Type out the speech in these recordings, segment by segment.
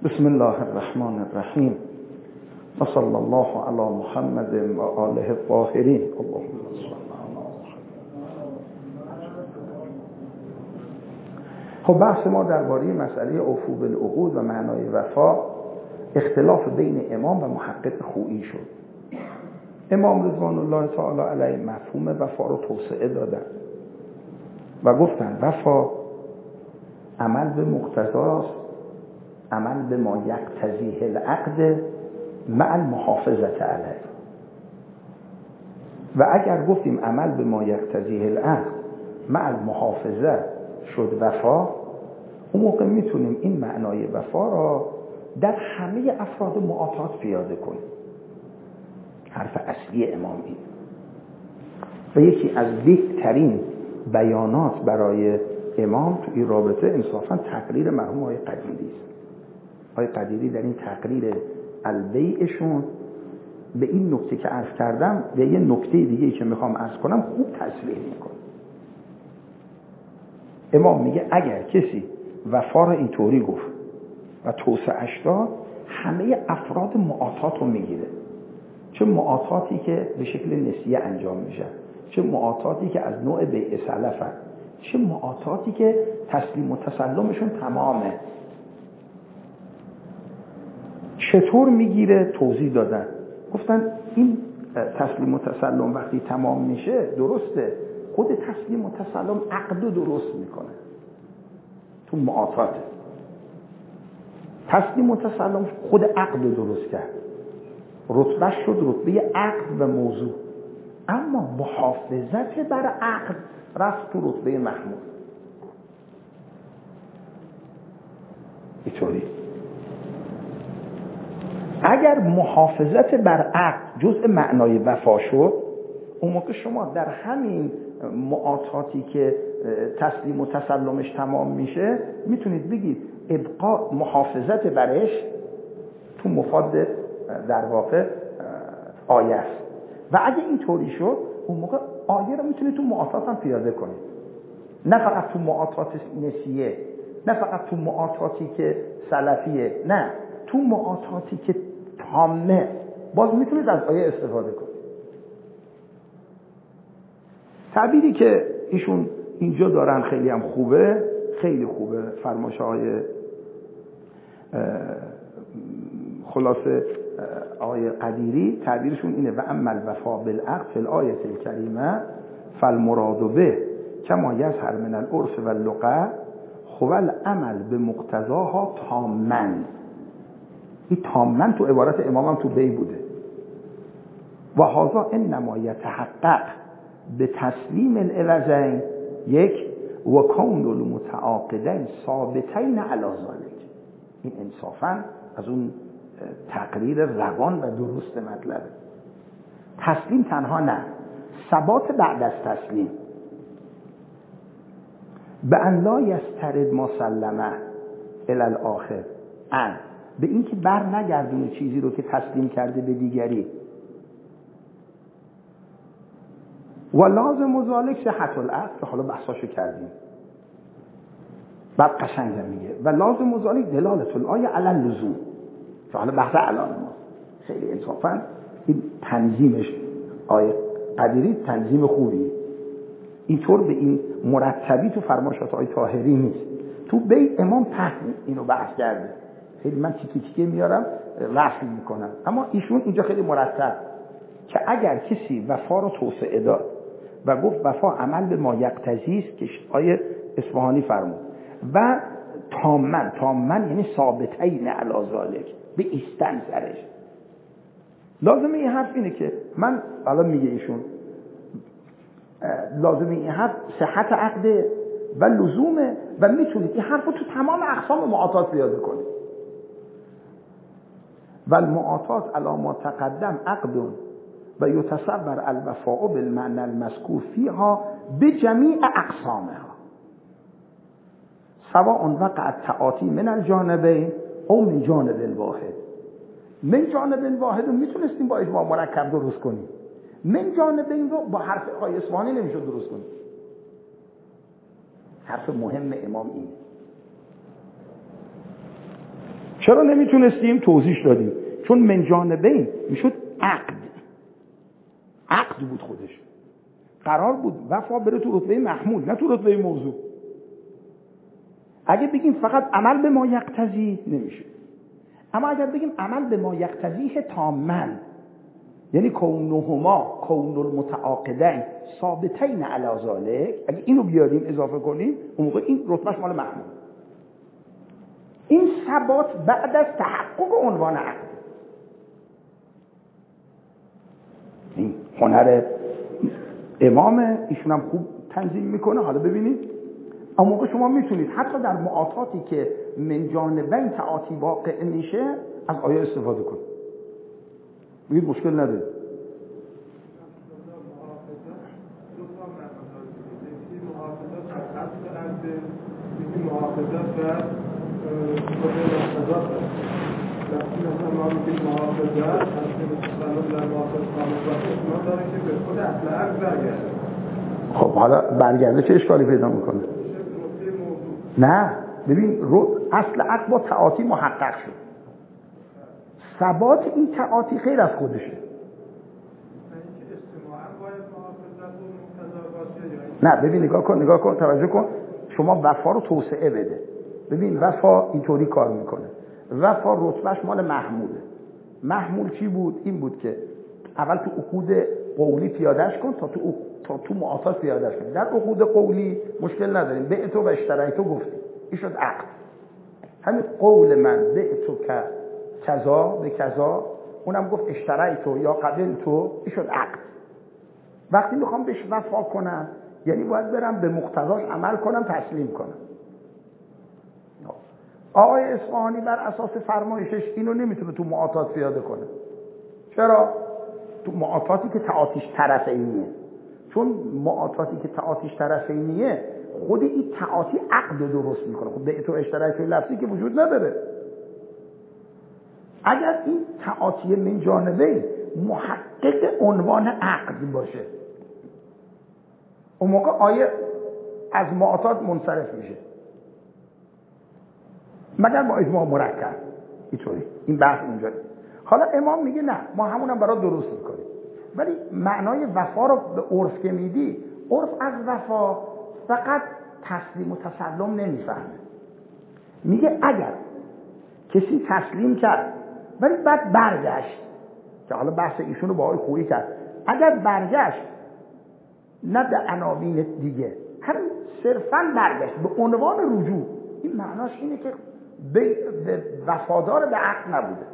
بسم الله الرحمن الرحیم و صلی الله علی محمد و آله الطاهرین. اللهم صل علی محمد. خب بحث ما درباره مسئله اوفو بالعقود و معنای وفا اختلاف بین امام و محقق خویی شد. امام رضوان الله تعالی علیه مفهوم وفا رو توسعه دادن و گفتن وفا عمل به مقتضاست، عمل به ما یقتضیه العقد مع المحافظت علیه. و اگر گفتیم عمل به ما یقتضیه العقد مع المحافظه شد وفا، اون موقع میتونیم این معنای وفا را در همه افراد معاطات پیاده کنیم. حرف اصلی امام این و یکی از بهترین بیانات برای امام تو این رابطه انصافا تقریر مرحوم آقای قدیری است. آقای قدیری در این تقریر البیعشون به این نکته که عرض کردم و یه نکته دیگه که میخوام عرض کنم خوب تصریح میکنه. امام میگه اگر کسی وفا را اینطوری گفت و توسعه‌اش داد، همه افراد معاطات رو میگیره، چه معاطاتی که به شکل نسیه انجام میشه، چه معاطاتی که از نوع بیع سلفه، چه معاطاتی که تسلیم و تسلمشون تمامه. چطور میگیره؟ توضیح دادن. گفتن این تسلیم و تسلم وقتی تمام میشه، درسته خود تسلیم و تسلم عقد درست میکنه تو معاطات. تسلیم و تسلم خود عقد درست کرد، رتبه شد رتبه عقد و موضوع، اما محافظت بر عقد رفت تو رتبه محمود. اینطوری اگر محافظت بر عقد جزء معنای وفا شد، اون موقع شما در همین معاطاتی که تسلیم و تسلمش تمام میشه میتونید بگید ابقا محافظت برش تو مفاد در واقع آیه است. و اگه اینطوری شد اون موقع آیه رو میتونید تو معاطات هم پیاده کنید، نه فقط تو معاطات نسیه، نه فقط تو معاطاتی که سلفیه، نه تو معاطاتی که تامه باز میتونید از آیه استفاده کنید. تعبیری که ایشون اینجا دارن خیلی هم خوبه، خیلی خوبه. فرمایش‌های خلاصه آیه قدیری تعبیرشون اینه: و اما الوفا بالعقد فی الآیه الکریمه فالمراد به کما یظهر من العرف و اللغه هو العمل به مقتضاها تاماً. این تاماً تو عبارت امام هم تو بی بوده. و هذا انما یتحقق به تسلیم العوضین یک و کون المتعاقدین ثابتین علی ذلک. این انصافاً از اون تقریر روان و درست مطلبه. تسلیم تنها نه، ثبات بعد از تسلیم. به ان لا یسترد ما سلمه الی الاخر، به این که بر نگردونه چیزی رو که تسلیم کرده به دیگری. و لازم ذالک صحت العقد، که حالا بحثاشو کردیم. بعد قشنگ میگه و لازم ذالک دلالت الآیه علی اللزوم، که حالا بحث الان ما خیلی انصافا این تنظیمش آیه قدیری تنظیم خوبی، اینطور به این مرتبی تو فرمایشات آیه طاهری نیست. تو بی امام پهن اینو بحث کرده، خیلی من تیکی تیکی میارم وصل میکنم، اما ایشون اینجا خیلی مرتب که اگر کسی وفا رو توسعه داد و گفت وفا عمل به ما یقتضی است که آیه اصفهانی فرمود و تاماً یعنی ثابتین علی ذلک، به ایستن سرش. لازمه این حرف اینه که من الان میگه ایشون لازمه این حرف صحت عقد و لزومه و میتونید این حرف رو تو تمام اقسام معاطات پیاده کنید. و المعاطات علی ما تقدم عقد و یتصور الوفاء بالمعنى المذکور فیها بجمیع اقسامها سواء وقع التعاطی من الجانبین او من جانب الواحد. من جانب الواحد رو میتونستیم با اجماع مرکب درست کنیم، من جانبین رو با حرف آیه اصفهانی نمیشد درست کنیم. حرف مهم امام اینه. چرا نمیتونستیم؟ توضیح دادیم چون من جانبین میشد عقد بود، خودش قرار بود وفا بره تو رتبه محمول نه تو رتبه موضوع. اگه بگیم فقط عمل به ما یقتضی نمیشه، اما اگر بگیم عمل به ما یقتضیه تاماً، یعنی کونهما کون المتعاقدین ثابتین علی ذلک، اگه اینو بیاریم اضافه کنیم اون موقع این رتبهش مال محمول. این ثبات بعد از تحقق عنوان عقد. این هنر امام ایشون هم خوب تنظیم میکنه. حالا ببینید اون موقع شما میتونید حتی در معاطاتی که من جانبین تعاطی واقع میشه از آیه استفاده کنید، بگید مشکل نداره. خب حالا برگرده چه اشکالی پیدا میکنه؟ نه ببین اصل عقد با تعاطی محقق شد، ثبات این تعاطی خیر از خودشه. نه ببین نگاه کن توجه کن، شما وفا رو توسعه بده. ببین وفا اینطوری کار میکنه، وفا رتبهش مال محموله. محمول چی بود؟ این بود که اول تو عقود قولی پیادهش کن تا تو معاطات پیادهش کن. در عقود قولی مشکل نداریم، بعتو و اشتریتو گفتیم، این شد عقد. همین قول من بعتو که کذا به کذا، اونم گفت اشتریتو یا قبلتو، این شد عقد. وقتی میخوام بهش وفا کنم یعنی باید برم به مقتضاش عمل کنم، تسلیم کنم. آقای اصفهانی بر اساس فرمایشش اینو نمیتونه تو معاطات پیاده کنه. چرا؟ تو معاطاتی که تعاطیش طرفینیه. چون معاطاتی که تعاطیش طرفینیه خود این تعاطی عقد رو درست میکنه. خب به تو اشتراک لفظی که وجود نداره. اگر این تعاطی من جانبه محقق عنوان عقد باشه اون موقع آیه از معاطات منصرف میشه، مگر با اجماع مرکب. اینطوری این بحث اونجاست. حالا امام میگه نه، ما همونم برات درست میکنیم، ولی معنای وفا رو به عرف که میدی، عرف از وفا فقط تسلیم و تسلم نمیفهمه. میگه اگر کسی تسلیم کرد ولی بعد برگشت، که حالا بحث ایشون رو با آقای خویی کرد، اگر برگشت نه به عناوین دیگه، همین صرفاً برگشت به عنوان رجوع، این معناش اینه که به وفادار به عقد نبوده.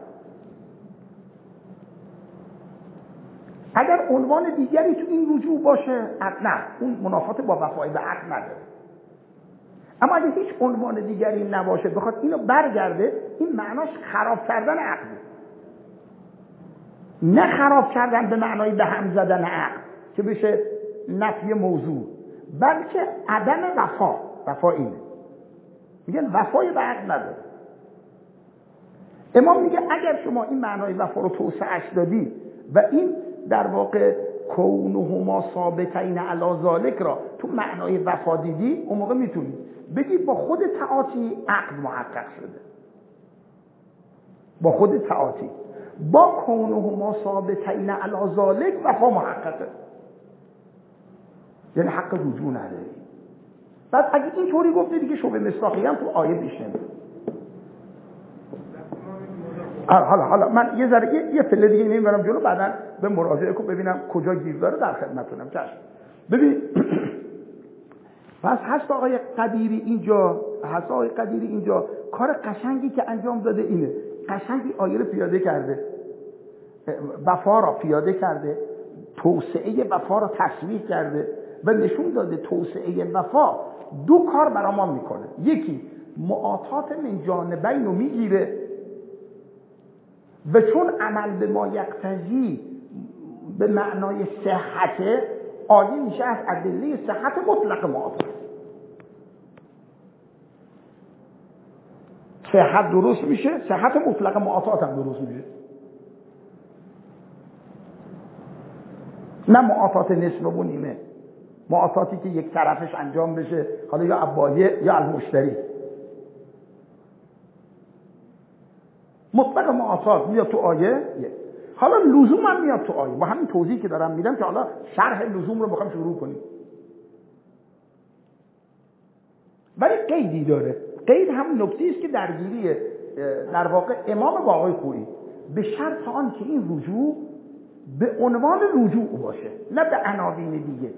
اگر عنوان دیگری تو این رجوع باشه نه، اون منافات با وفای به عقد نداره. اما اگه هیچ عنوان دیگری نباشه بخواد اینو برگرده، این معناش خراب کردن عقده، نه خراب کردن به معنای به هم زدن عقد که بشه نفی موضوع، بلکه عدم وفا اینه. میگن وفای به عقد نداره. امام میگه اگر شما این معنای وفا رو توسعه‌اش دادی و این در واقع کونهما ثابتین علی ذلک را تو معنای وفا دیدی، اون موقع میتونی بگی با خود تعاطی عقد محقق شده، با خود تعاطی، با کونهما ثابتین علی ذلک وفا محققه، یعنی حق رجوع نداری. بعد اگه اینطوری گفته دیگه شبه مصداقی هم تو آیه بیش نمیاد. حالا من یه ذره یه پله دیگه نمیبرم جلو، بعداً به مراجعه کنم ببینم کجا گیر داره، در خدمتتونم. چشم. ببین پس هست آقای قدیری اینجا کار قشنگی که انجام داده اینه، قشنگی آیه رو پیاده کرده، وفا را پیاده کرده، توسعه وفا را تصریح کرده و نشون داده توسعه وفا دو کار برای ما میکنه. یکی معاطات من جانبین رو میگیره و چون عمل به ما یقتضی به معنای صحت، آیه میشه از ادله صحت مطلق معاطات. صحت درست میشه، صحت مطلق معاطات هم درست میشه. نه معاطات نصف و نیمه، معاطاتی که یک طرفش انجام بشه، حالا یا عبایه یا المشتری. مطلق معاصات میاد تو آیه. حالا لزوم هم میاد تو آیه. با همین توضیحی که دارم میدم که حالا شرح لزوم رو بخوام شروع کنیم. ولی قیدی داره. قید هم نکته‌ای است که درگیریه در واقع امام با آقای خویی به شرط آن که این رجوع به عنوان رجوع باشه، نه به عناوین دیگه.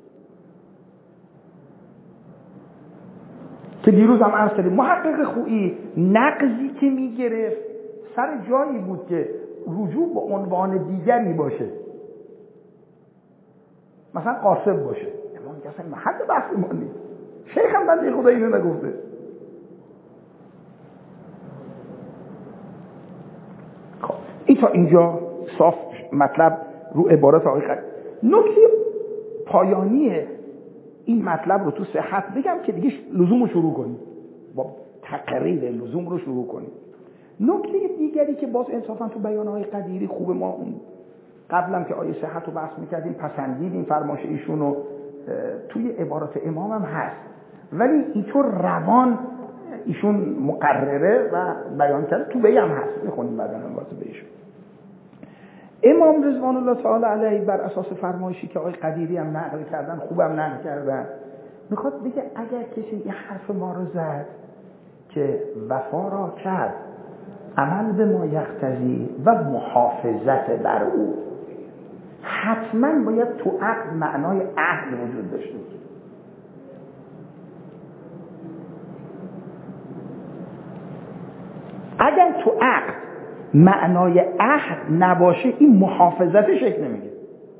که دیروز هم عرض کردیم محقق خویی نقضی که میگرفت سر جایی بود که رجوع به عنوان دیگری باشه، مثلا قاسم باشه. امام میگه اصلا محل بحث ما نیست. شیخ هم بنده خدا اینو نگفته. خب این تا اینجا صاف مطلب رو عبارت آقای قدیر. نکته پایانی این مطلب رو تو صحت بگم که دیگه لزوم رو شروع کنیم، با تقریر لزوم رو شروع کنیم. نکته دیگری که باز انصافا تو بیان آقای قدیری خوب، ما اون قبلم که آیه صحت رو بحث میکردیم پسندیدیم فرمایش ایشون رو، توی عبارات امام هم هست ولی اینطور روان ایشون مقرره و بیان کرده، تو بی هم هست، میخونیم بعدا هم واسه بهشون. امام رضوان الله تعالی علیه بر اساس فرمایشی که آقای قدیری هم نقل کردن، خوبم نقل کردن، میخواد بگه اگر کسی این حرف ما رو زد که وفا را کرد عمل به ما یقتضی و محافظت بر او، حتما باید تو عقد معنای عهد وجود داشته باشه. اگر تو عقد معنای عهد نباشه این محافظت شکل نمیگیره.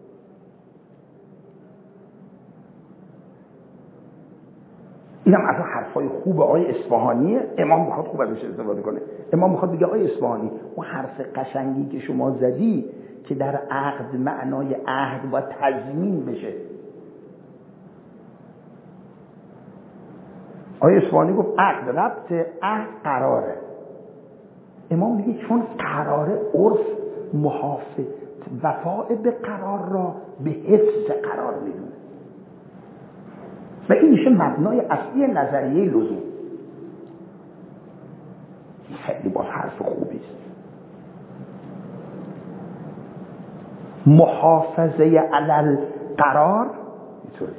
اینم از حرفای خوب آقای اصفهانیه. امام میخواد خوب ازش استفاده کنه. امام میخواد بگه آقای اصفهانی اون حرف قشنگی که شما زدی که در عقد معنای عهد باید تضمین بشه. آقای اصفهانی گفت عقد ربط عهد قراره. امام میگه چون قراره عرف محافظ وفاء به قرار را به حفظ قرار میدونه و این میشه مبنای اصلی نظریه لزوم. خیلی باز حرف خوبی است. محافظه علی القرار اینطوری.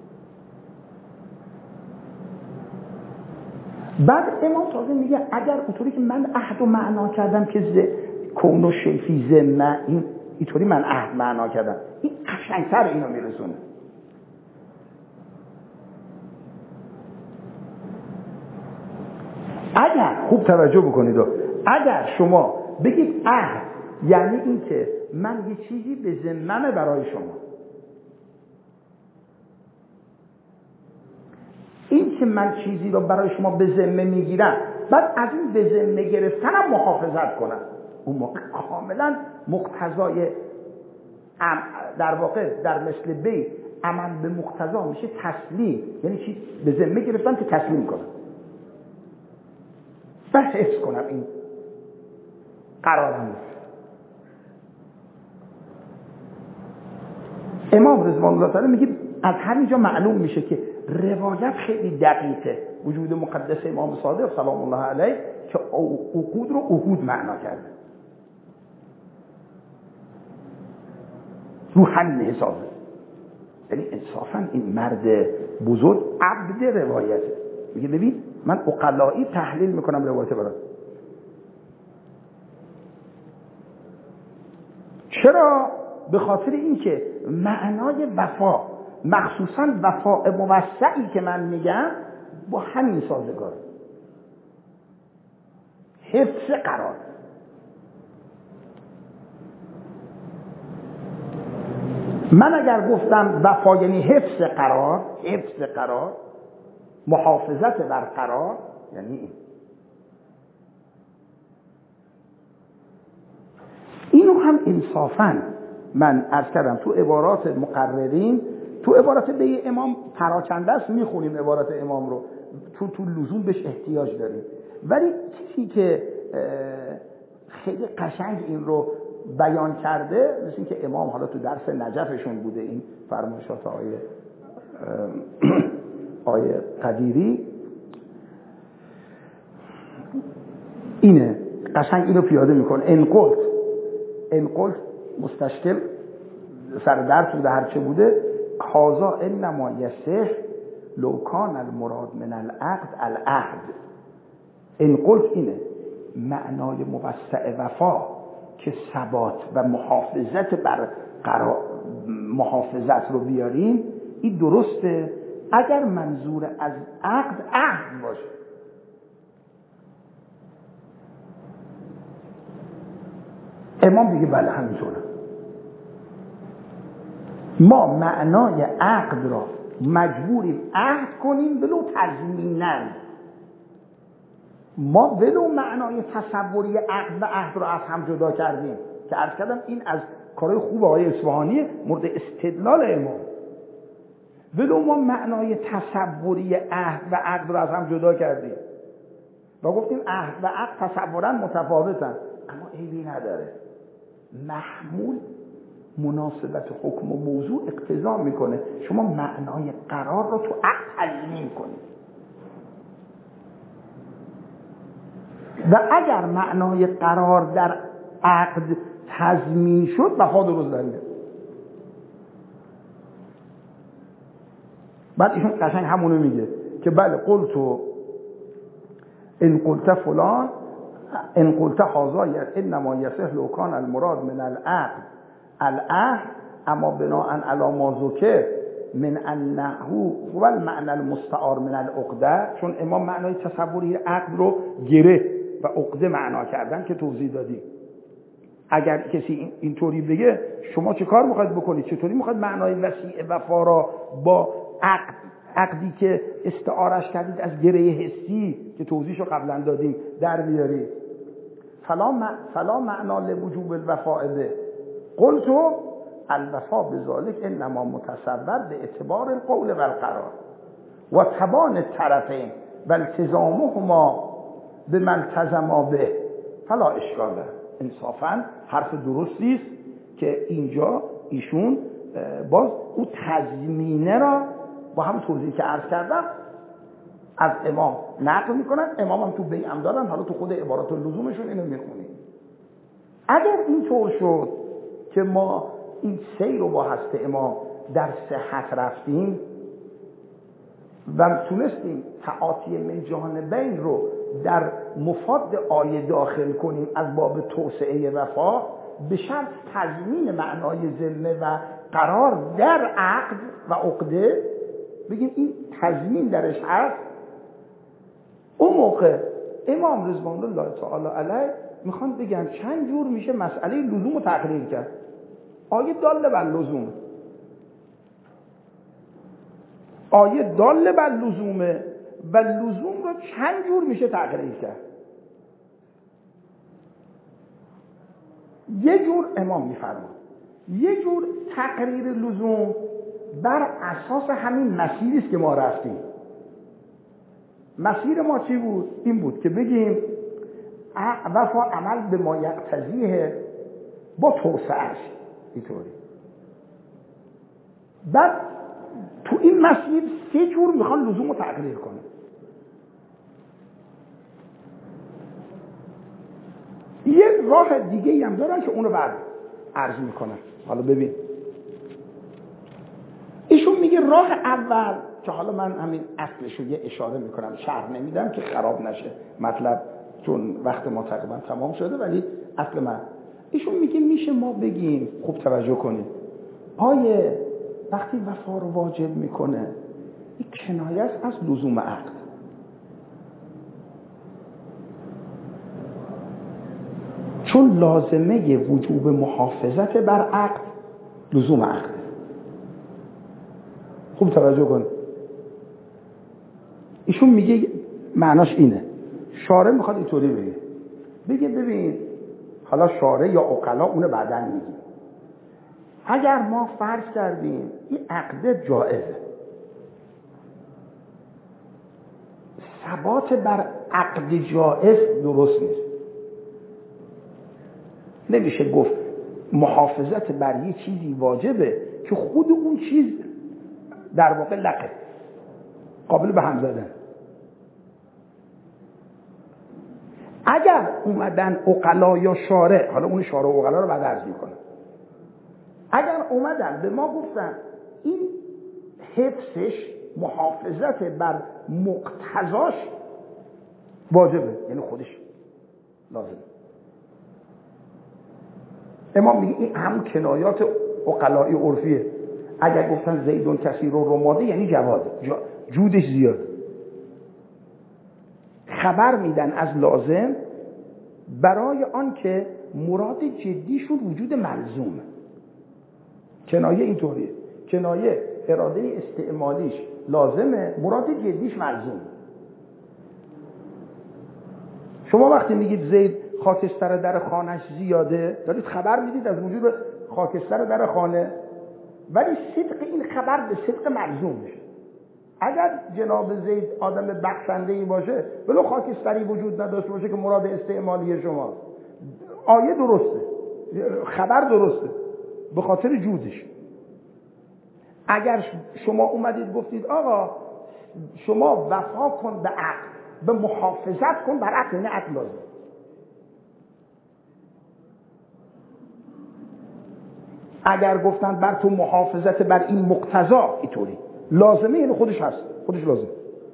بعد امام تازه میگه اگر اونطوری که من عهد و معنا کردم که کون و شیفی ذمه اینطوری من عهد معنا کردم، این قشنگتر اینو میرسونه. اگر خوب توجه بکنید اگر شما بگید عهد یعنی این که من یه چیزی به ذمه برای شما، این که من چیزی رو برای شما به ذمه میگیرم بعد از این به ذمه گرفتنم محافظت کنم، اون موقع کاملا مقتضای در واقع در مثل بی عمل به مقتضا میشه تسلیم، یعنی چی به ذمه گرفتم که تسلیم کنم و حفظ کنم این قرارم. امام رضوان الله تعالی میگه از همینجا معلوم میشه که روایت خیلی دقیقه، وجود مقدس امام صادق سلام الله علیه که عقود رو عهود معنا کرده رو همین حسابه. یعنی انصافا این مرد بزرگ عبد روایته. میگه ببین من عقلایی تحلیل میکنم روایت برات. چرا؟ به خاطر اینکه معنای وفا مخصوصا وفا موسعی که من میگم با همین سازگاره، حفظ قرار. من اگر گفتم وفا یعنی حفظ قرار محافظت بر قرار، یعنی اینو هم انصافاً من عرض کردم تو عبارات مقررین، تو عبارات به امام پراکنده است، میخونیم عبارات امام رو تو لزوم بهش احتیاج داریم، ولی چیزی که خیلی قشنگ این رو بیان کرده مثل این که امام حالا تو درس نجفشون بوده این فرمایشات آیه قدیری اینه قشنگ اینو پیاده میکنه. این قلت مستشکل سر درس بوده هرچه بوده، هازا انما یصح لو کان المراد من العهد. این قلت اینه معنای موسع وفا که ثبات و محافظت بر محافظت رو بیاریم، این درسته اگر منظور از عهد باشه. امام دیگه بله همینطوره. ما معنای عقد را مجبوریم عهد کنیم ولو تضمیناً. ما ولو معنای تصوری عقد و عهد را از هم جدا کردیم که عرض کردم این از کارهای خوب آقای اصفهانی مورد استدلال امام. ولو ما معنای تصوری عهد و عقد را از هم جدا کردیم و گفتیم عهد و عقد تصوراً متفاوتن، اما عیبی نداره، محمول مناسبت حکم و موضوع اقتضا میکنه شما معنای قرار رو تو عقد تضمین کنید و اگر معنای قرار در عقد تضمین شد وفا درست در میاد. بعد ایشون قشنگ همونو میگه که بله قلتو ان قلت فلان ان قلت هذا انما یصح لو کان المراد من العهد اما بناء علی ما ذکر من انه هو المعنى المستعار من العقده. چون امام معنای تصوری عقد رو گره و عقده معنا کردن که توضیح دادیم. اگر کسی اینطوری بگه شما چه کار میخواید بکنید؟ چطوری میخواید معنای وسیع وفا را با عقدی که استعارش کردید از گره حسی که توضیحشو قبلا دادیم در بیارید؟ فلا معنا لوجوب الوفاء به. قلتو الوفاء بذلك انما متصور به اعتبار القول و القرار و تبان الطرفین و التزامهما به من التزما به فلا اشکال. انصافا حرف درستی است که اینجا ایشون باز او تضمینه را با هم توضیحی که عرض کردم از امام نقل میکنن. امام هم تو بیعم دارن، حالا تو خود عبارات اللزومشون اینو میخونیم. اگر اینطور شد که ما این سیر رو با هست امام در صحت رفتیم و تونستیم تعاطی من جانبین رو در مفاد آیه داخل کنیم از باب توسعه وفا به شرط تضمین معنای ذمه و قرار در عقد و عقده، بگیم این تضمین درش هست، اون موقع امام رضوان الله تعالی علیه میخوان بگن چند جور میشه مسئله لزوم رو تقریر کرد. آیه داله بر لزوم، آیه داله بر لزومه و لزوم رو چند جور میشه تقریر کرد. یه جور امام میفرماد یه جور تقریر لزوم بر اساس همین مسیری است که ما رفتیم. مسیر ما چی بود؟ این بود که بگیم وفا عمل به ما یقتضیه با توسعهش اینطوری. بعد تو این مسیر سه جور میخوان لزوم رو تقریر کنه. یه راه دیگه هم دارن که اونو بعد عرض میکنن. حالا ببین ایشون میگه راه اول که حالا من همین اصلشو یه اشاره میکنم، شرح نمیدم که خراب نشه مطلب چون وقت ما تقریبا تمام شده، ولی اصل من ایشون میگه میشه ما بگیم، خوب توجه کنید، آیه وقتی وفا رو واجب میکنه این کنایه است از لزوم عقد. چون لازمه وجوب محافظت بر عقد لزوم عقد. خوب توجه کن. ایشون میگه معناش اینه، شارع میخواد اینطوری بگه ببین حالا شارع یا عقلا اونو بعدن میگه، اگر ما فرض کردیم این عقد جائزه، ثبات بر عقد جائز درست نیست. نمیشه گفت محافظت بر یه چیزی واجبه که خود اون چیز در واقع لقه قابل به هم زدن. اگر اومدن عقلا یا شارع، حالا اون شارع و عقلا رو بعد عرض میکنم، اگر اومدن به ما گفتن این حفظش، محافظت بر مقتضاش واجبه، یعنی خودش لازمه. امام میگه این هم کنایات عقلای عرفیه. اگر گفتن زیدون کثیر و رماده یعنی جواده، جودش زیاد. خبر میدن از لازم برای آن که مراد جدیشون وجود ملزومه. کنایه اینطوریه، کنایه اراده استعمالیش لازمه، مراد جدیش ملزومه. شما وقتی میگید زید خاکستر در خانهش زیاده، دارید خبر میدید از وجود خاکستر در خانه، ولی صدق این خبر به صدق ملزوم میشه. اگر جناب زید آدم بخشنده‌ای باشه، ولو خاکستری وجود نداشته باشه که مراد استعمالی شماست، آیه درسته، خبر درسته، به خاطر جودش. اگر شما اومدید گفتید آقا شما وفا کن به عقل، به محافظت کن بر عقل، نه عقل لازم. اگر گفتن بر تو محافظت بر این مقتضا اینطوری لازمه، یعنی خودش هست، خودش لازم.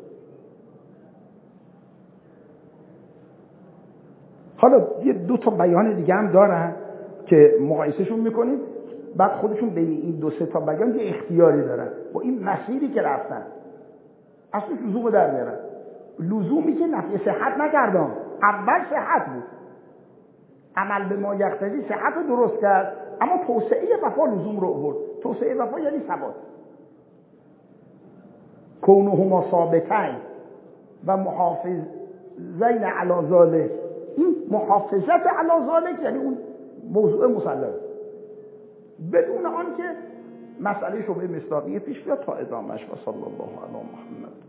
حالا یه دو تا بیان دیگه هم دارن که مقایسهشون میکنیم، بعد خودشون بین این دو سه تا بیان یه اختیاری دارن با این مسیری که رفتن، اصلش لزوم در میارن. لزومی که نفی صحت نکردم، اول صحت بود، عمل به ما یقتضی صحت رو درست کرد، اما توسعه وفا لزوم رو آورد. توسعه وفا یعنی ثبات، کونهما ثابتین و محافظین علی ذلک. این محافظت علی ذلک یعنی اون موضوع مسلم، بدون آن که مسئله شبهه مصداقیه پیش بیاد. تا ادامهش و صلی الله علی محمد.